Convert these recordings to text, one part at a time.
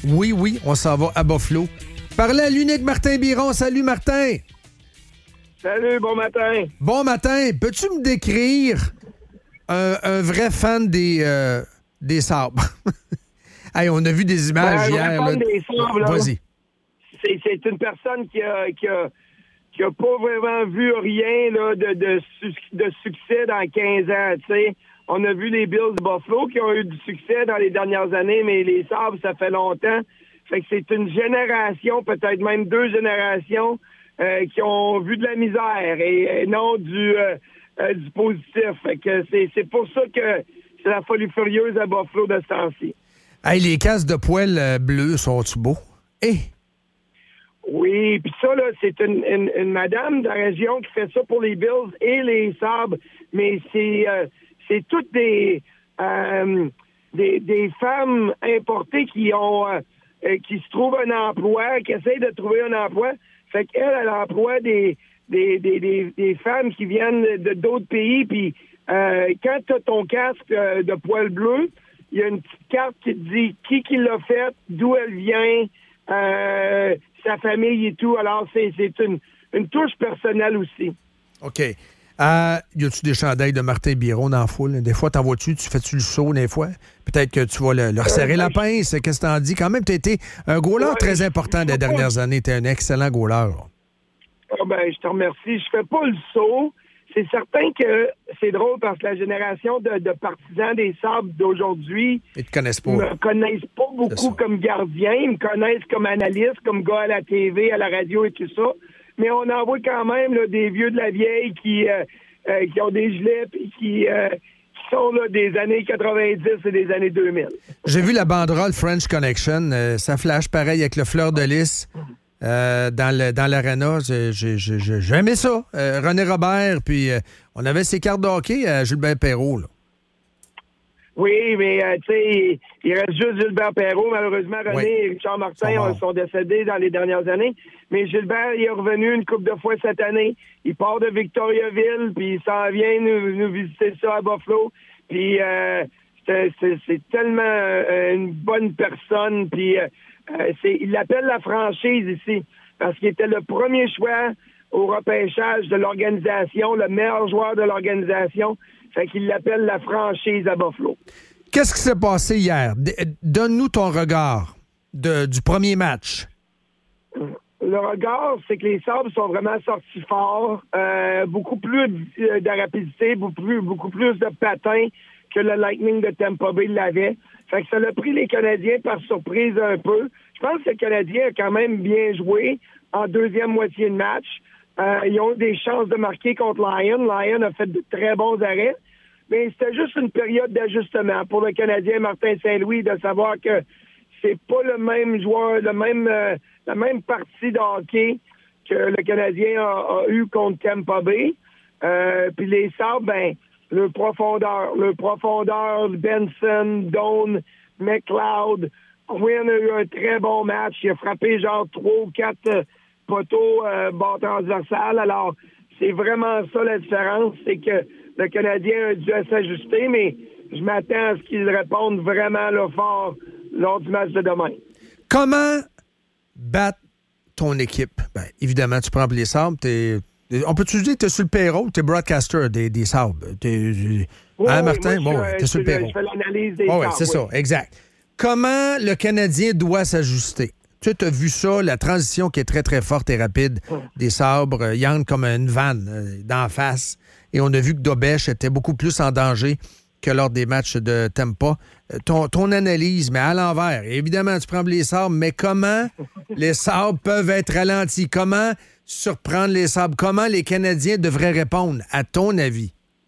Oui, on s'en va à Buffalo. Parlez à l'unique Martin Biron. Salut, Martin. Salut, bon matin. Bon matin. Peux-tu me décrire un vrai fan des sabres? Hey, on a vu des images hier. Un fan des sabres, là, vas-y. C'est une personne qui a pas vraiment vu rien là, de succès dans 15 ans, tu sais. On a vu les Bills de Buffalo qui ont eu du succès dans les dernières années, mais les Sabres, ça fait longtemps. Fait que c'est une génération, peut-être même 2 générations, qui ont vu de la misère et non du positif. Fait que c'est pour ça que c'est la folie furieuse à Buffalo de ce temps-ci. Hey, les casques de poils bleus sont-tu beaux? Hey. Oui, puis ça, là, c'est une madame de la région qui fait ça pour les Bills et les Sabres, mais c'est toutes des femmes importées qui se trouvent un emploi, qui essayent de trouver un emploi. Fait qu'elle, elle emploie des femmes qui viennent d'autres pays, puis quand tu as ton casque de poil bleu, il y a une petite carte qui te dit qui l'a fait, d'où elle vient, sa famille et tout. Alors, c'est une touche personnelle aussi. OK. Y a-tu des chandails de Martin Biron dans la foule? Des fois, t'en vois-tu? Tu fais-tu le saut des fois? Peut-être que tu vas leur serrer la pince. Qu'est-ce que t'en dis? Quand même, tu as été un goaler très important des dernières années. Tu es un excellent goaler. Je te remercie. Je fais pas le saut. C'est certain que c'est drôle parce que la génération de partisans des Sabres d'aujourd'hui ils te connaissent pas. Me connaissent pas beaucoup comme gardien. Ils me connaissent comme analyste, comme gars à la TV, à la radio et tout ça. Mais on en voit quand même là, des vieux de la vieille qui ont des gilets et qui sont là, des années 90 et des années 2000. J'ai vu la banderole French Connection. Ça flash pareil avec le fleur de lys. Dans l'aréna, j'ai aimé ça. René Robert, puis on avait ses cartes de hockey à Gilbert Perrault. Là. Oui, mais tu sais, il reste juste Gilbert Perrault. Malheureusement, René et Richard Martin sont décédés dans les dernières années. Mais Gilbert, il est revenu une couple de fois cette année. Il part de Victoriaville, puis il s'en vient nous visiter ça à Buffalo. Puis c'est tellement une bonne personne, puis... il l'appelle la franchise ici parce qu'il était le premier choix au repêchage de l'organisation, le meilleur joueur de l'organisation. Fait qu'il l'appelle la franchise à Buffalo. Qu'est-ce qui s'est passé hier? Donne-nous ton regard du premier match. Le regard, c'est que les Sabres sont vraiment sortis forts. Beaucoup plus de rapidité, beaucoup plus de patins que le Lightning de Tampa Bay l'avait. Fait que ça l'a pris les Canadiens par surprise un peu. Je pense que le Canadien a quand même bien joué en deuxième moitié de match. Ils ont eu des chances de marquer contre Lyon. Lyon a fait de très bons arrêts. Mais c'était juste une période d'ajustement pour le Canadien Martin Saint-Louis de savoir que c'est pas le même joueur, la même partie de hockey que le Canadien a eu contre Tampa Bay. Puis les Sabres, le profondeur, Benson, Doan, McLeod, Quinn a eu un très bon match. Il a frappé genre 3 ou 4 poteaux bord transversal. Alors, c'est vraiment ça la différence, c'est que le Canadien a dû s'ajuster, mais je m'attends à ce qu'il réponde vraiment là, fort lors du match de demain. Comment battre ton équipe? Évidemment, tu prends les Sabres, on peut-tu dire que tu es sur le payroll, tu es broadcaster des Sabres. Martin? Tu es sur le payroll. Je fais l'analyse des Sabres. Oui, c'est ça, exact. Comment le Canadien doit s'ajuster? Tu as vu ça, la transition qui est très, très forte et rapide des Sabres. Young comme une vanne d'en face. Et on a vu que Dobèche était beaucoup plus en danger que lors des matchs de Tampa. Ton analyse, mais à l'envers. Évidemment, tu prends les Sabres, mais comment les Sabres peuvent être ralentis? Comment surprendre les Sabres? Comment les Canadiens devraient répondre, à ton avis?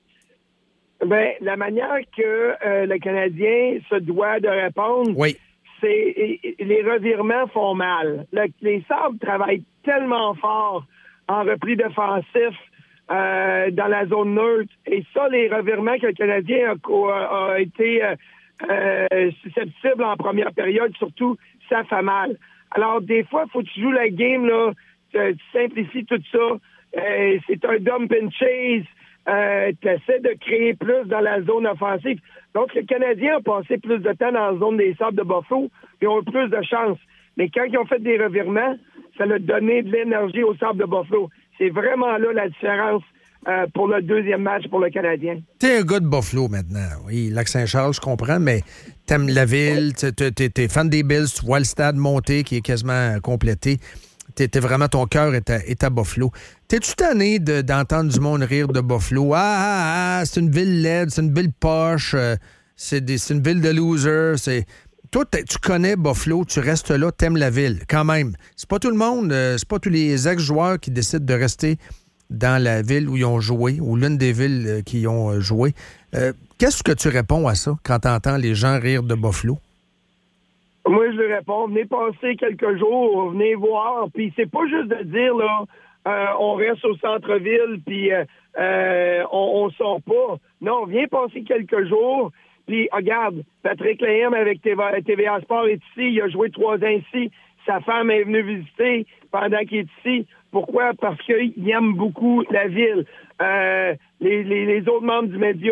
La manière que le Canadien se doit de répondre, c'est les revirements font mal. Les Sabres travaillent tellement fort en repli défensif dans la zone neutre. Et ça, les revirements que le Canadien a été susceptible en première période, surtout, ça fait mal. Alors, des fois, il faut que tu joues la game, là, tu simplifies tout ça. C'est un dump and chase. tu essaies de créer plus dans la zone offensive. Donc, le Canadien a passé plus de temps dans la zone des Sables de Buffalo, ils ont eu plus de chance. Mais quand ils ont fait des revirements, ça a donné de l'énergie aux Sables de Buffalo. C'est vraiment là la différence pour le deuxième match pour le Canadien. T'es un gars de Buffalo maintenant. Oui, Lac-Saint-Charles, je comprends, mais t'aimes la ville, t'es fan des Bills, tu vois le stade monter qui est quasiment complété. T'es vraiment, ton cœur est à Buffalo. T'es-tu tanné d'entendre du monde rire de Buffalo? C'est une ville laide, c'est une ville poche, c'est une ville de losers. Toi, tu connais Buffalo, tu restes là, t'aimes la ville, quand même. C'est pas tout le monde, c'est pas tous les ex-joueurs qui décident de rester dans la ville où ils ont joué, ou l'une des villes qui y ont joué. Qu'est-ce que tu réponds à ça quand tu entends les gens rire de Buffalo? Moi, je lui réponds, venez passer quelques jours, venez voir. Puis c'est pas juste de dire, là, on reste au centre-ville, puis on sort pas. Non, viens passer quelques jours. Puis, regarde, Patrick Leham avec TVA Sport est ici. Il a joué 3 ans ici. Sa femme est venue visiter pendant qu'il est ici. Pourquoi? Parce qu'il aime beaucoup la ville. Les autres membres du média,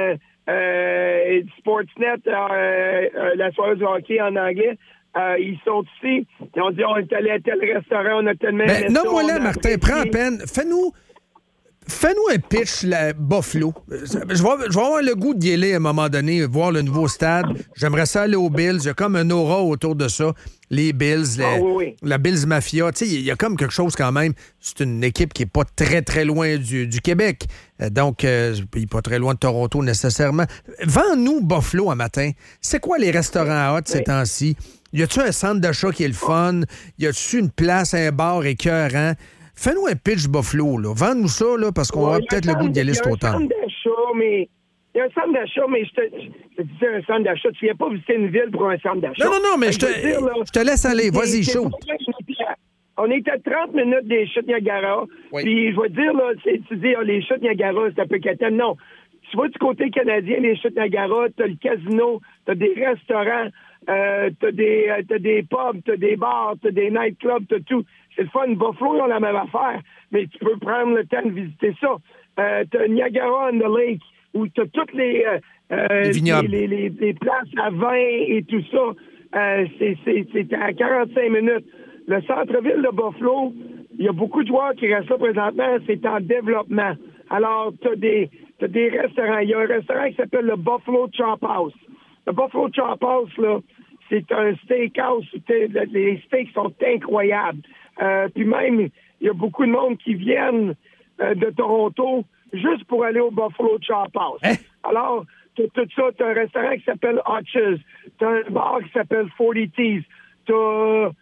Sportsnet, la soirée du hockey en anglais, ils sont ici. Ils ont dit, on est allé à tel restaurant, on a tellement... Non-moi là, Martin, prends la peine. Fais-nous un pitch, Buffalo. Je vais avoir le goût d'y aller à un moment donné, voir le nouveau stade. J'aimerais ça aller aux Bills. Il y a comme un aura autour de ça. Les Bills, la Bills Mafia. Tu sais, il y a comme quelque chose quand même. C'est une équipe qui n'est pas très, très loin du Québec. Donc, il n'est pas très loin de Toronto nécessairement. Vends-nous Buffalo un matin. C'est quoi les restaurants hot ces temps-ci? Y a-tu un centre d'achat qui est le fun? Y a-tu une place, un bar écœurant? Fais-nous un pitch Buffalo, là. Vends-nous ça, là, parce qu'on aura peut-être le goût d'y aller cet automne. Il y a un centre d'achat, mais je te disais un centre d'achat. Tu viens pas visiter une ville pour un centre d'achat. Non, mais je te laisse aller. Vas-y, chaud. On est à 30 minutes des chutes Niagara. Oui. Puis, je vais te dire, là, tu dis, les chutes Niagara, c'est un peu quétaine. Non. Tu vas du côté canadien, les chutes Niagara, t'as le casino, t'as des restaurants, t'as des pubs, t'as des bars, t'as des nightclubs, t'as tout. C'est le fun. Buffalo, ils ont la même affaire, mais tu peux prendre le temps de visiter ça. T'as Niagara on the Lake, où t'as toutes les places à vin et tout ça. C'est à 45 minutes. Le centre-ville de Buffalo, il y a beaucoup de joueurs qui restent là présentement. C'est en développement. Alors, t'as des restaurants. Il y a un restaurant qui s'appelle le Buffalo Chop House. Le Buffalo Chop House, là, c'est un steakhouse où les steaks sont incroyables. Puis même, il y a beaucoup de monde qui viennent de Toronto juste pour aller au Buffalo Chop House. Hein? Alors, t'as tout ça. T'as un restaurant qui s'appelle Hutch's. T'as un bar qui s'appelle 40 Tees. T'as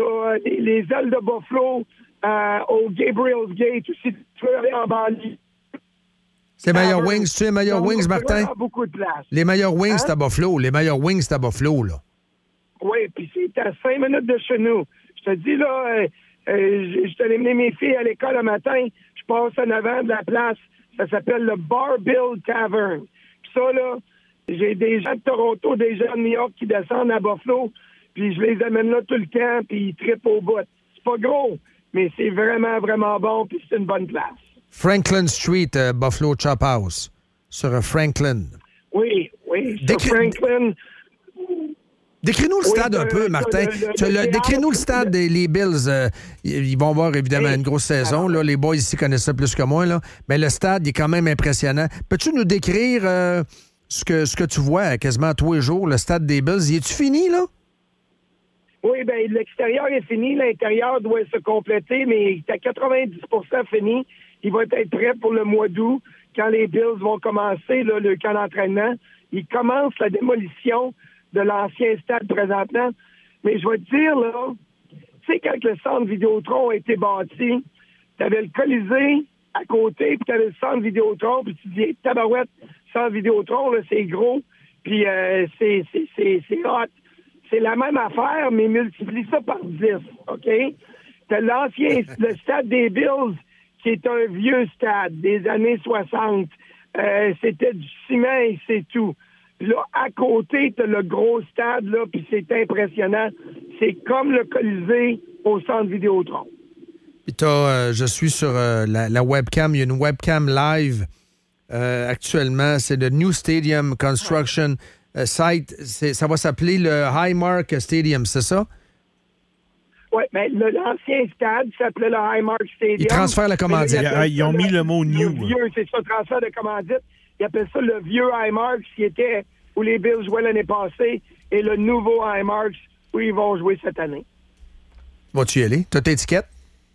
les ailes de Buffalo au Gabriel's Gate. Si tu veux aller en banlieue. C'est meilleurs wings. Tu sais, les meilleurs wings, Martin? Beaucoup de place. Les meilleurs wings, c'est à Buffalo. Les meilleurs wings, c'est à Buffalo, là. Oui, puis c'est à 5 minutes de chez nous. Je te dis, là, je suis allé mener mes filles à l'école le matin. Je passe en avant de la place. Ça s'appelle le Bar Bill Tavern. Puis ça, là, j'ai des gens de Toronto, des gens de New York qui descendent à Buffalo, puis je les amène là tout le temps, puis ils trippent au bout. C'est pas gros, mais c'est vraiment, vraiment bon, puis c'est une bonne place. Franklin Street, Buffalo Chop House, sur Franklin. Oui, sur Franklin. Décris-nous le stade un peu, Martin. Décris-nous le stade des Bills. Ils vont avoir évidemment une grosse saison. Là. Les boys ici connaissent ça plus que moi. Là. Mais le stade il est quand même impressionnant. Peux-tu nous décrire ce que tu vois quasiment tous les jours, le stade des Bills? Y est-tu fini, là? Oui, bien, l'extérieur est fini. L'intérieur doit se compléter, mais il est à 90 % fini. Il va être prêt pour le mois d'août, quand les Bills vont commencer là, le camp d'entraînement. Ils commencent la démolition de l'ancien stade présentement. Mais je vais te dire, là, tu sais, quand le centre Vidéotron a été bâti, tu avais le Colisée à côté, puis tu avais le centre Vidéotron, puis tu dis, tabarouette, centre Vidéotron, là, c'est gros, puis c'est hot. C'est la même affaire, mais multiplie ça par 10, OK? T'as le stade des Bills, qui est un vieux stade des années 60. C'était du ciment et c'est tout. Là, à côté, t'as le gros stade, là, puis c'est impressionnant. C'est comme le Colisée au centre Vidéotron. Puis je suis sur la webcam. Il y a une webcam live actuellement. C'est le New Stadium Construction Site. Ça va s'appeler le Highmark Stadium, c'est ça? Oui, mais l'ancien stade s'appelait le Highmark Stadium. Ils transfèrent la commandite. Ils ont mis le mot new. Le vieux, c'est ça, transfert de commandite. Ils appellent ça le vieux Highmark, qui était où les Bills jouaient l'année passée, et le nouveau Highmark, où ils vont jouer cette année. Vas-tu y aller? T'as tes étiquettes?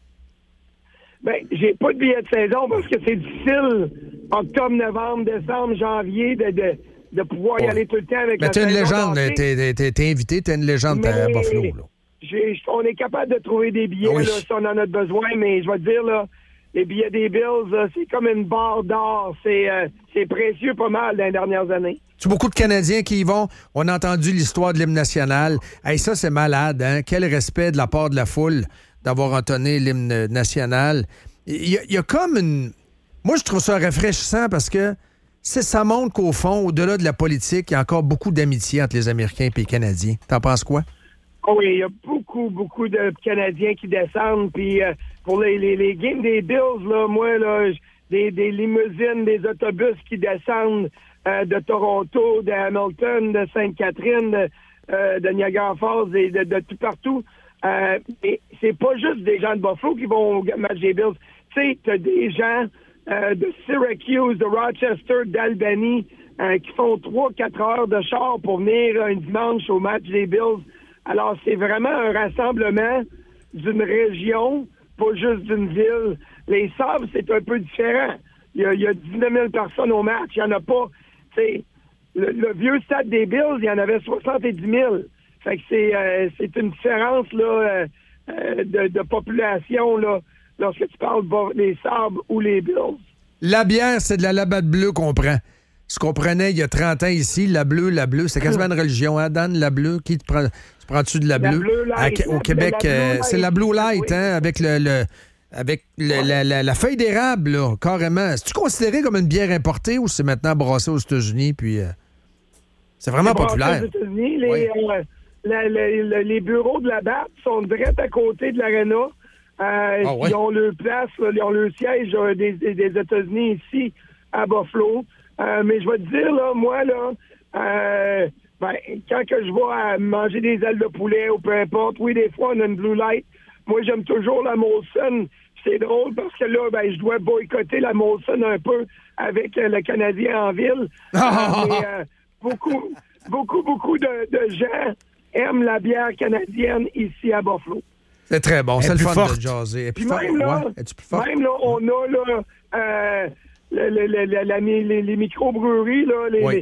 Ben, j'ai pas de billet de saison parce que c'est difficile, octobre, novembre, décembre, janvier, de pouvoir y aller tout le temps avec la saison. Mais t'es une légende. T'es invité, t'es une légende à Buffalo, là. On est capable de trouver des billets là, si on en a besoin, mais je vais te dire, là, les billets des Bills, là, c'est comme une barre d'or. C'est précieux pas mal dans les dernières années. Tu beaucoup de Canadiens qui y vont. On a entendu l'histoire de l'hymne national. Hey, ça, c'est malade, hein? Quel respect de la part de la foule d'avoir entonné l'hymne national. Il y a comme une... Moi, je trouve ça rafraîchissant parce que ça montre qu'au fond, au-delà de la politique, il y a encore beaucoup d'amitié entre les Américains et les Canadiens. T'en penses quoi? Oh oui, il y a beaucoup de Canadiens qui descendent. Puis pour les games des Bills, là, moi, là, des limousines, des autobus qui descendent de Toronto, de Hamilton, de Sainte-Catherine, de Niagara Falls et de tout partout. Et c'est pas juste des gens de Buffalo qui vont au match des Bills. Tu sais, t'as des gens de Syracuse, de Rochester, d'Albany qui font 3-4 heures de char pour venir un dimanche au match des Bills. Alors, c'est vraiment un rassemblement d'une région, pas juste d'une ville. Les Sabres, c'est un peu différent. Il y a 19 000 personnes au match. Il n'y en a pas. Le vieux stade des Bills, il y en avait 70 000. Fait que c'est une différence là, de population là, lorsque tu parles des Sabres ou les Bills. La bière, c'est de la Labatt bleue qu'on prend. Ce qu'on prenait il y a 30 ans ici, la bleue, c'est quasiment une religion. Hein, Dan, la bleue, qui te prend... Tu prends-tu de la bleue? Bleu Light, au Québec, c'est la Blue Light, hein, avec la feuille d'érable, là, carrément. C'est-tu considéré comme une bière importée ou c'est maintenant brassé aux États-Unis? Puis c'est vraiment populaire. Aux États-Unis, les bureaux de la BAT sont direct à côté de l'aréna. Ils ont leur place, là, ils ont leur siège des États-Unis ici à Buffalo. Mais je vais te dire, là, moi, là, quand que je vais manger des ailes de poulet ou peu importe, oui, des fois, on a une Blue Light. Moi, j'aime toujours la Molson. C'est drôle parce que là, je dois boycotter la Molson un peu avec le Canadien en ville. Mais beaucoup de gens aiment la bière canadienne ici à Buffalo. C'est très bon. C'est le fun de jaser. Puis même là, on a là, les microbreweries, là,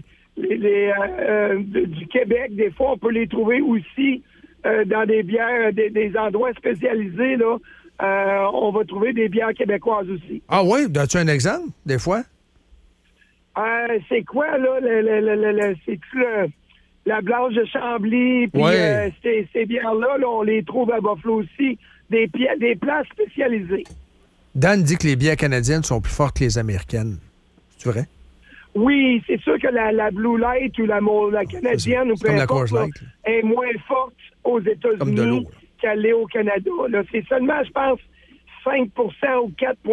du Québec, des fois, on peut les trouver aussi dans des bières, des endroits spécialisés. Là, on va trouver des bières québécoises aussi. Ah oui? As-tu un exemple, des fois? C'est quoi, là? C'est-tu la Blanche de Chambly? Puis ces bières-là, là, on les trouve à Buffalo aussi. Des places spécialisées. Dan dit que les bières canadiennes sont plus fortes que les américaines. C'est vrai? Oui, c'est sûr que la Blue Light ou la canadienne ou peu importe est moins forte aux États-Unis qu'elle est au Canada. Là, c'est seulement, je pense, 5 ou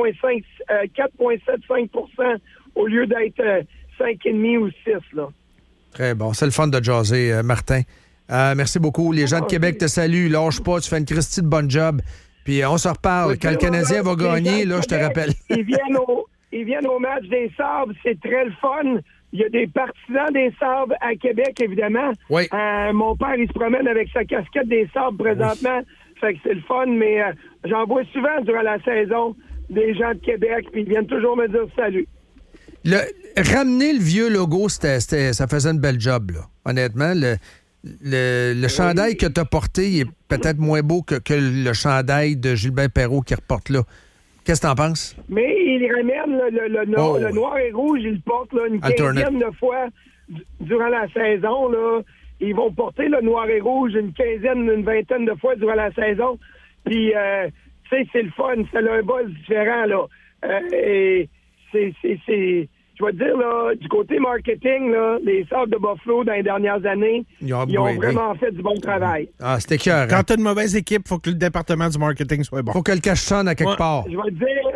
4,75 au lieu d'être 5,5 ou 6. Là. Très bon. C'est le fun de jaser, Martin. Merci beaucoup. Les gens de Québec te saluent. Lâche pas, tu fais une Christie de bon job. Puis on se reparle. Quand le Canadien va gagner, là, je te rappelle. Ils viennent au match des Sabres. C'est très le fun. Il y a des partisans des Sabres à Québec, évidemment. Oui. Mon père, il se promène avec sa casquette des Sabres présentement. Oui. Fait que c'est le fun, mais j'en vois souvent durant la saison des gens de Québec, puis ils viennent toujours me dire salut. Ramener le vieux logo, ça faisait une belle job, là. Honnêtement, le chandail que tu as porté il est peut-être moins beau que le chandail de Gilbert Perreault qui reporte là. Qu'est-ce que t'en penses? Mais il ramène le noir et rouge, il le porte là, une quinzaine de fois durant la saison. Là. Ils vont porter le noir et rouge une vingtaine de fois durant la saison. Puis, tu sais, c'est le fun, ça a un buzz différent. Là. Et je vais te dire, là, du côté marketing, là, les Sabres de Buffalo, dans les dernières années, ils ont vraiment fait du bon travail. Ah, c'était cœur. Quand tu as une mauvaise équipe, il faut que le département du marketing soit bon. Faut que le cache sonne à quelque part. Je vais te dire,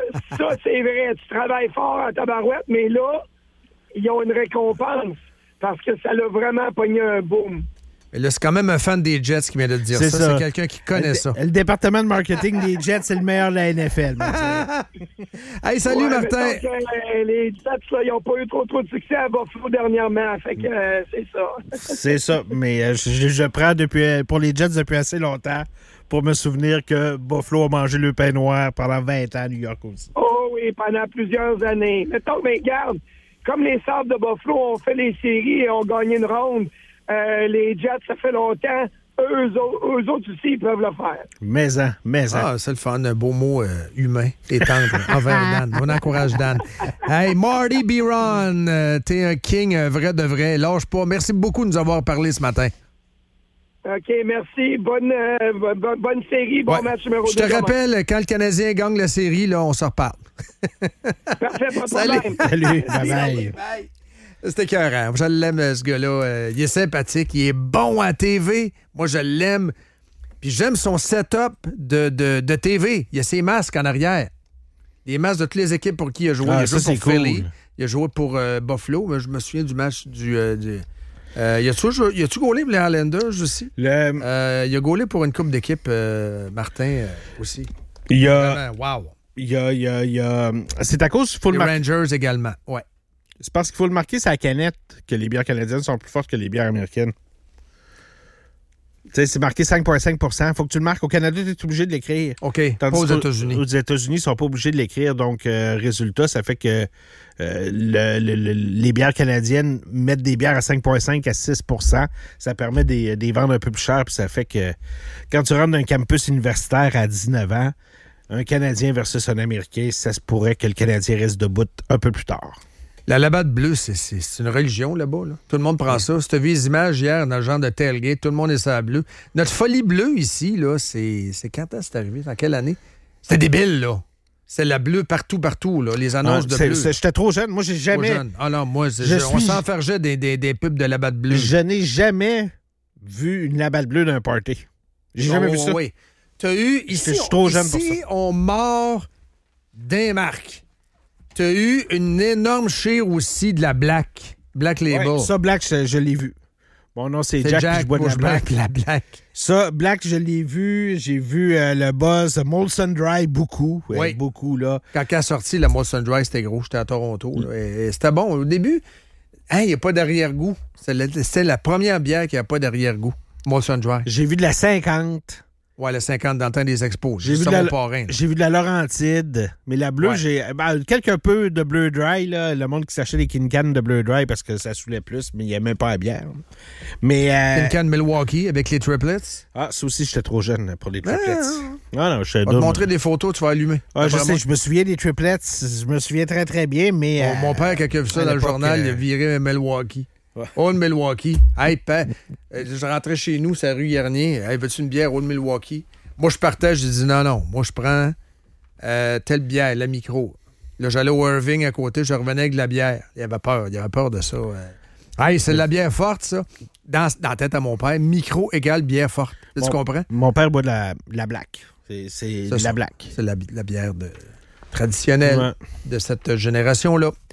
ça, c'est vrai. Tu travailles fort en tabarouette, mais là, ils ont une récompense parce que ça l'a vraiment pogné un boom. Mais là, c'est quand même un fan des Jets qui vient de te dire ça. C'est quelqu'un qui connaît ça. Le département de marketing des Jets, c'est le meilleur de la NFL. Hey, salut, Martin. Les Jets, là, ils n'ont pas eu trop de succès à Buffalo dernièrement. Fait que c'est ça. C'est ça. Mais je prends pour les Jets depuis assez longtemps pour me souvenir que Buffalo a mangé le pain noir pendant 20 ans à New York aussi. Oh oui, pendant plusieurs années. Mettons, mais regarde, comme les Sabres de Buffalo ont fait les séries et ont gagné une ronde, les Jets, ça fait longtemps. Eux autres aussi, ils peuvent le faire. Mais. Ah, c'est le fun. Un beau mot humain et tendre envers Dan. On encourage Dan. Hey, Marty Biron, t'es un king, vrai de vrai. Lâche pas. Merci beaucoup de nous avoir parlé ce matin. OK, merci. Bonne série. Bon match numéro 2. Je te rappelle, quand le Canadien gagne la série, là, on se reparle. Parfait, pas de problème. Salut. Bye. C'était écœurant. Je l'aime, ce gars-là. Il est sympathique. Il est bon à TV. Moi, je l'aime. Puis j'aime son setup de TV. Il y a ses masques en arrière. Les masques de toutes les équipes pour qui il a joué. Il a joué pour Philly. Il a joué pour Buffalo. Mais je me souviens du match du... y a-tu gaulé pour les Highlanders aussi? Il a gaulé pour une coupe d'équipe, Martin, aussi. Il y a... Wow. Il y a... C'est à cause... Les Rangers également, ouais. C'est parce qu'il faut le marquer sur la canette que les bières canadiennes sont plus fortes que les bières américaines. Tu sais, c'est marqué 5,5 %. Il faut que tu le marques. Au Canada, tu es obligé de l'écrire. OK, pas aux États-Unis. Aux États-unis, ils ne sont pas obligés de l'écrire. Donc, résultat, ça fait que les bières canadiennes mettent des bières à 5,5 à 6 %. Ça permet de les vendre un peu plus cher. Puis ça fait que quand tu rentres dans un campus universitaire à 19 ans, un Canadien versus un Américain, ça se pourrait que le Canadien reste debout un peu plus tard. La Labatt bleue, c'est une religion là-bas. Là. Tout le monde prend ça. Si tu as vu les images hier dans le genre de tailgate, tout le monde est sur la bleue. Notre folie bleue ici, là, c'est quand c'est arrivé? Dans quelle année? C'était débile, là. C'est la bleue partout, là. Les annonces de bleu. J'étais trop jeune. Moi, j'ai jamais... Trop jeune. Ah non, moi, on s'enfergeait des pubs de Labatt bleue. Je n'ai jamais vu une Labatt bleue d'un party. J'ai jamais vu ça. Oui. Tu as eu... Ici, je suis trop jeune pour ça. Ici, on mord d'un marque. Tu as eu une énorme chire aussi de la Black Label. Ouais, ça, Black, je l'ai vu. Mon nom, c'est Jack, puis je bois de la Black. Ça, Black, je l'ai vu. J'ai vu le buzz Molson Dry beaucoup. Oui. Beaucoup, là. Quand elle a sorti, la Molson Dry, c'était gros. J'étais à Toronto. Et c'était bon. Au début, il n'y a pas d'arrière-goût. C'est la première bière qui n'a pas d'arrière-goût. Molson Dry. J'ai vu de la 50. Ouais, le 50 dans le temps des expos. J'ai vu de la Laurentide, mais la bleue, j'ai quelque peu de bleu dry, là, le monde qui s'achetait des Kin Can de bleu dry parce que ça saoulait plus, mais il n'y a même pas la bière. Mais Kin Can Milwaukee avec les triplets. Ah, ça aussi, j'étais trop jeune pour les triplets. Non, je vais te montrer des photos, tu vas allumer. Ah, je sais, je me souviens des triplets, je me souviens très, très bien, mais... Mon père, quand il a vu ça dans le journal, il a viré Milwaukee. Old Milwaukee. Hey, je rentrais chez nous, c'est la rue Garnier. Hey, veux-tu une bière Old Milwaukee? Moi, je partais, j'ai dit non. Moi, je prends telle bière, la micro. Là, j'allais au Irving à côté, je revenais avec de la bière. Il avait peur de ça. Hey, c'est de la bière forte, ça. Dans la tête à mon père, micro égale bière forte. Tu comprends? Mon père boit de la Black. C'est de la Black. C'est la bière traditionnelle de cette génération-là.